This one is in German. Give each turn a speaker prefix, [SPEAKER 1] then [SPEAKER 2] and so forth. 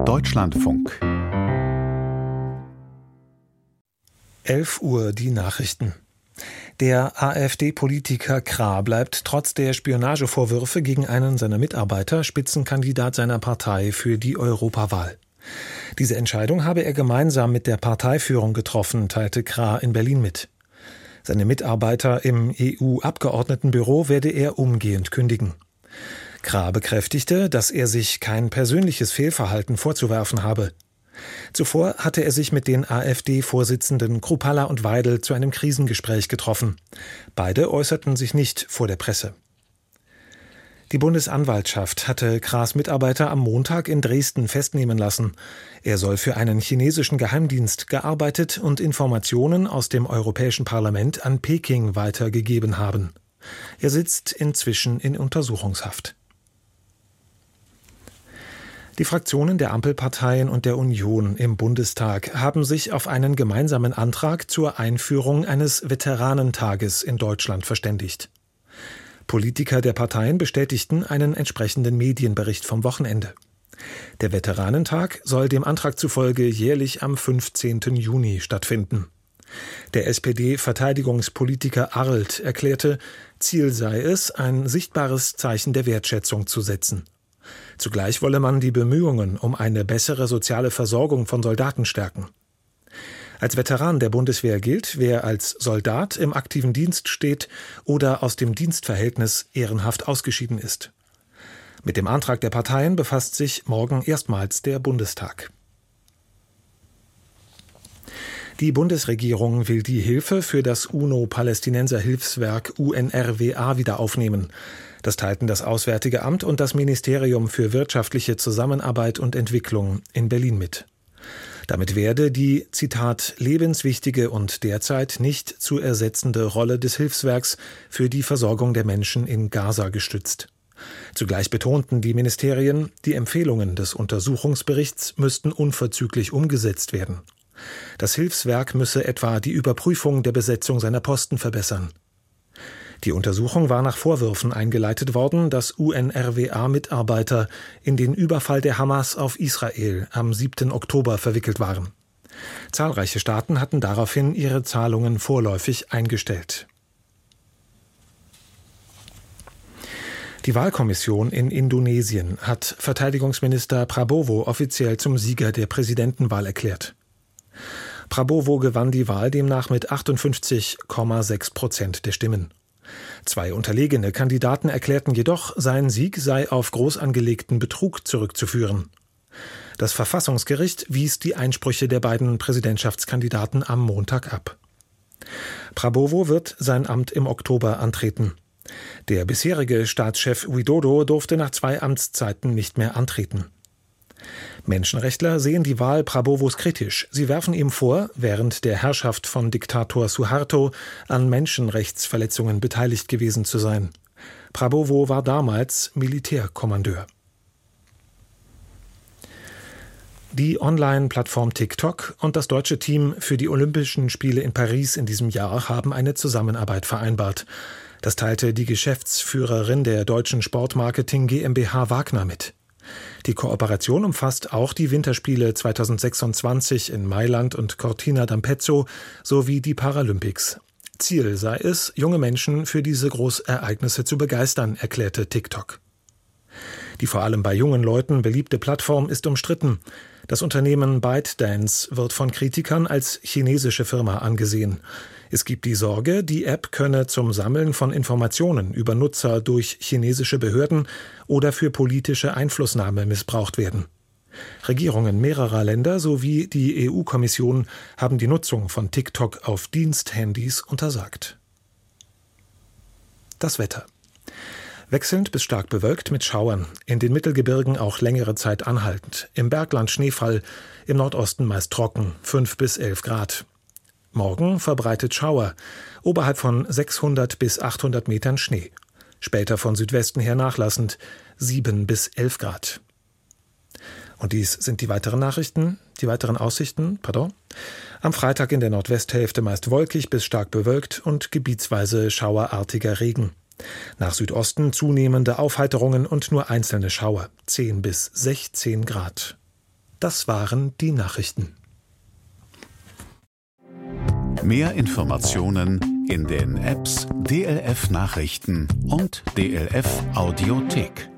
[SPEAKER 1] Deutschlandfunk.
[SPEAKER 2] 11 Uhr die Nachrichten. Der AfD-Politiker Krah bleibt trotz der Spionagevorwürfe gegen einen seiner Mitarbeiter Spitzenkandidat seiner Partei für die Europawahl. Diese Entscheidung habe er gemeinsam mit der Parteiführung getroffen, teilte Krah in Berlin mit. Seine Mitarbeiter im EU-Abgeordnetenbüro werde er umgehend kündigen. Krah bekräftigte, dass er sich kein persönliches Fehlverhalten vorzuwerfen habe. Zuvor hatte er sich mit den AfD-Vorsitzenden Kruppalla und Weidel zu einem Krisengespräch getroffen. Beide äußerten sich nicht vor der Presse. Die Bundesanwaltschaft hatte Krahs Mitarbeiter am Montag in Dresden festnehmen lassen. Er soll für einen chinesischen Geheimdienst gearbeitet und Informationen aus dem Europäischen Parlament an Peking weitergegeben haben. Er sitzt inzwischen in Untersuchungshaft. Die Fraktionen der Ampelparteien und der Union im Bundestag haben sich auf einen gemeinsamen Antrag zur Einführung eines Veteranentages in Deutschland verständigt. Politiker der Parteien bestätigten einen entsprechenden Medienbericht vom Wochenende. Der Veteranentag soll dem Antrag zufolge jährlich am 15. Juni stattfinden. Der SPD-Verteidigungspolitiker Arlt erklärte, Ziel sei es, ein sichtbares Zeichen der Wertschätzung zu setzen. Zugleich wolle man die Bemühungen um eine bessere soziale Versorgung von Soldaten stärken. Als Veteran der Bundeswehr gilt, wer als Soldat im aktiven Dienst steht oder aus dem Dienstverhältnis ehrenhaft ausgeschieden ist. Mit dem Antrag der Parteien befasst sich morgen erstmals der Bundestag. Die Bundesregierung will die Hilfe für das UNO-Palästinenser-Hilfswerk UNRWA wieder aufnehmen. Das teilten das Auswärtige Amt und das Ministerium für wirtschaftliche Zusammenarbeit und Entwicklung in Berlin mit. Damit werde die, Zitat, lebenswichtige und derzeit nicht zu ersetzende Rolle des Hilfswerks für die Versorgung der Menschen in Gaza gestützt. Zugleich betonten die Ministerien, die Empfehlungen des Untersuchungsberichts müssten unverzüglich umgesetzt werden. Das Hilfswerk müsse etwa die Überprüfung der Besetzung seiner Posten verbessern. Die Untersuchung war nach Vorwürfen eingeleitet worden, dass UNRWA-Mitarbeiter in den Überfall der Hamas auf Israel am 7. Oktober verwickelt waren. Zahlreiche Staaten hatten daraufhin ihre Zahlungen vorläufig eingestellt. Die Wahlkommission in Indonesien hat Verteidigungsminister Prabowo offiziell zum Sieger der Präsidentenwahl erklärt. Prabowo gewann die Wahl demnach mit 58,6% der Stimmen. Zwei unterlegene Kandidaten erklärten jedoch, sein Sieg sei auf groß angelegten Betrug zurückzuführen. Das Verfassungsgericht wies die Einsprüche der beiden Präsidentschaftskandidaten am Montag ab. Prabowo wird sein Amt im Oktober antreten. Der bisherige Staatschef Widodo durfte nach 2 Amtszeiten nicht mehr antreten. Menschenrechtler sehen die Wahl Prabowos kritisch. Sie werfen ihm vor, während der Herrschaft von Diktator Suharto an Menschenrechtsverletzungen beteiligt gewesen zu sein. Prabowo war damals Militärkommandeur. Die Online-Plattform TikTok und das deutsche Team für die Olympischen Spiele in Paris in diesem Jahr haben eine Zusammenarbeit vereinbart. Das teilte die Geschäftsführerin der deutschen Sportmarketing GmbH Wagner mit. Die Kooperation umfasst auch die Winterspiele 2026 in Mailand und Cortina d'Ampezzo sowie die Paralympics. Ziel sei es, junge Menschen für diese Großereignisse zu begeistern, erklärte TikTok. Die vor allem bei jungen Leuten beliebte Plattform ist umstritten. Das Unternehmen ByteDance wird von Kritikern als chinesische Firma angesehen. Es gibt die Sorge, die App könne zum Sammeln von Informationen über Nutzer durch chinesische Behörden oder für politische Einflussnahme missbraucht werden. Regierungen mehrerer Länder sowie die EU-Kommission haben die Nutzung von TikTok auf Diensthandys untersagt. Das Wetter. Wechselnd bis stark bewölkt mit Schauern, in den Mittelgebirgen auch längere Zeit anhaltend, im Bergland Schneefall, im Nordosten meist trocken, 5 bis 11 Grad. Morgen verbreitet Schauer, oberhalb von 600 bis 800 Metern Schnee. Später von Südwesten her nachlassend, 7 bis 11 Grad. Und dies sind die weiteren Aussichten. Am Freitag in der Nordwesthälfte meist wolkig bis stark bewölkt und gebietsweise schauerartiger Regen. Nach Südosten zunehmende Aufheiterungen und nur einzelne Schauer, 10 bis 16 Grad. Das waren die Nachrichten.
[SPEAKER 1] Mehr Informationen in den Apps DLF Nachrichten und DLF Audiothek.